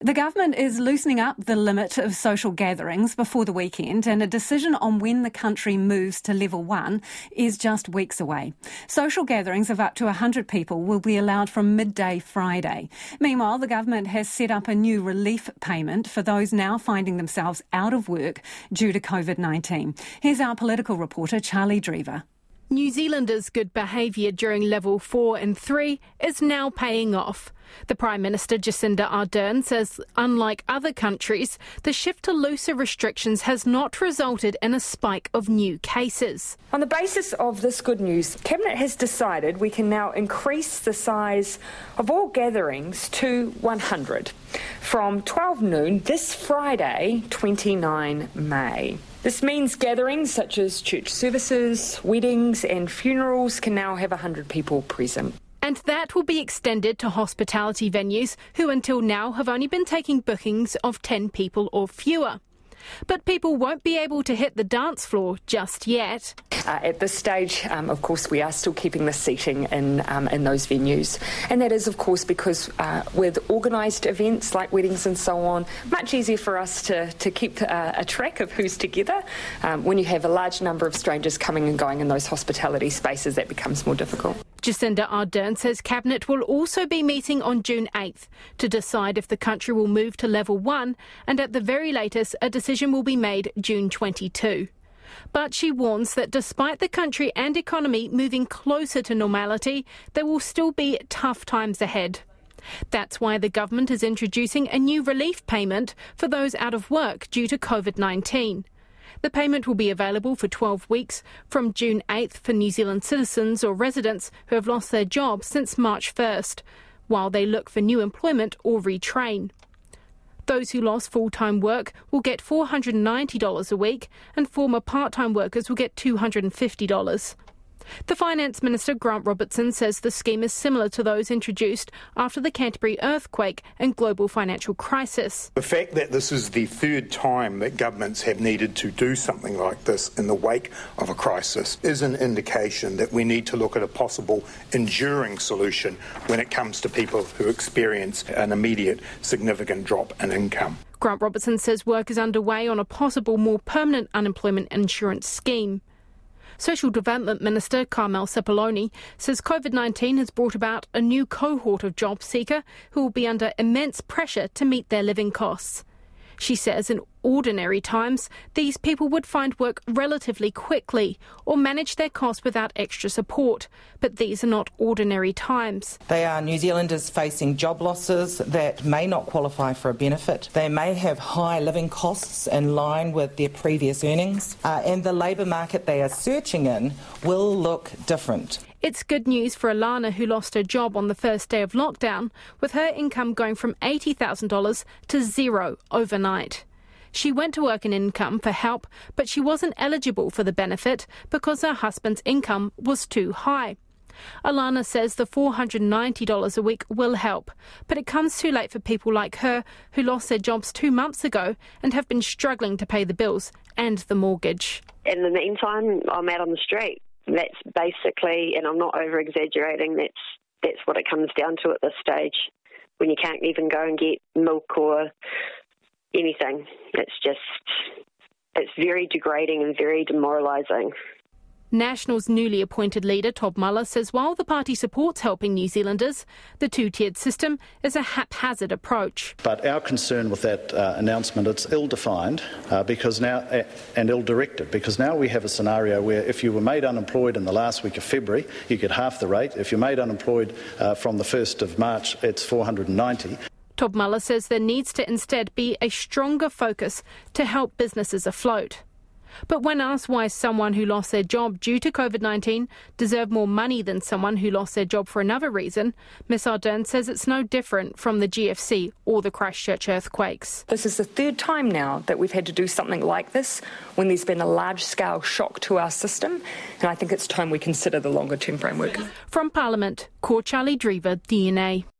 The government is loosening up the limit of social gatherings before the weekend, and a decision on when the country moves to level 1 is just weeks away. Social gatherings of up to 100 people will be allowed from midday Friday. Meanwhile, the government has set up a new relief payment for those now finding themselves out of work due to COVID-19. Here's our political reporter, Charlie Drever. New Zealanders' good behaviour during level 4 and 3 is now paying off. The Prime Minister Jacinda Ardern says, unlike other countries, the shift to looser restrictions has not resulted in a spike of new cases. On the basis of this good news, Cabinet has decided we can now increase the size of all gatherings to 100 from 12 noon this Friday, 29 May. This means gatherings such as church services, weddings and funerals can now have 100 people present. And that will be extended to hospitality venues who until now have only been taking bookings of 10 people or fewer. But people won't be able to hit the dance floor just yet. At this stage, of course, we are still keeping the seating in those venues. And that is, of course, because with organised events like weddings and so on, much easier for us to keep a track of who's together. When you have a large number of strangers coming and going in those hospitality spaces, that becomes more difficult. Jacinda Ardern says Cabinet will also be meeting on June 8th to decide if the country will move to level 1, and at the very latest, a decision will be made June 22. But she warns that despite the country and economy moving closer to normality, there will still be tough times ahead. That's why the government is introducing a new relief payment for those out of work due to COVID-19. The payment will be available for 12 weeks from June 8th for New Zealand citizens or residents who have lost their jobs since March 1st, while they look for new employment or retrain. Those who lost full-time work will get $490 a week, and former part-time workers will get $250. The Finance Minister, Grant Robertson, says the scheme is similar to those introduced after the Canterbury earthquake and global financial crisis. The fact that this is the third time that governments have needed to do something like this in the wake of a crisis is an indication that we need to look at a possible enduring solution when it comes to people who experience an immediate significant drop in income. Grant Robertson says work is underway on a possible more permanent unemployment insurance scheme. Social Development Minister Carmel Sepuloni says COVID-19 has brought about a new cohort of job seeker who will be under immense pressure to meet their living costs. She says in ordinary times, these people would find work relatively quickly or manage their costs without extra support. But these are not ordinary times. They are New Zealanders facing job losses that may not qualify for a benefit. They may have high living costs in line with their previous earnings. And the labour market they are searching in will look different. It's good news for Alana, who lost her job on the first day of lockdown, with her income going from $80,000 to zero overnight. She went to work in income for help, but she wasn't eligible for the benefit because her husband's income was too high. Alana says the $490 a week will help, but it comes too late for people like her who lost their jobs 2 months ago and have been struggling to pay the bills and the mortgage. In the meantime, I'm out on the street. That's basically, and I'm not over-exaggerating, that's what it comes down to at this stage, when you can't even go and get milk or anything. It's very degrading and very demoralising. National's newly appointed leader, Todd Muller, says while the party supports helping New Zealanders, the two-tiered system is a haphazard approach. But our concern with that announcement, it's ill-defined because now and ill-directed, because now we have a scenario where if you were made unemployed in the last week of February, you get half the rate. If you're made unemployed from the 1st of March, it's $490. Todd Muller says there needs to instead be a stronger focus to help businesses afloat. But when asked why someone who lost their job due to COVID-19 deserved more money than someone who lost their job for another reason, Ms Ardern says it's no different from the GFC or the Christchurch earthquakes. This is the third time now that we've had to do something like this when there's been a large-scale shock to our system, and I think it's time we consider the longer-term framework. From Parliament, Ko Charlie Drever, DNA.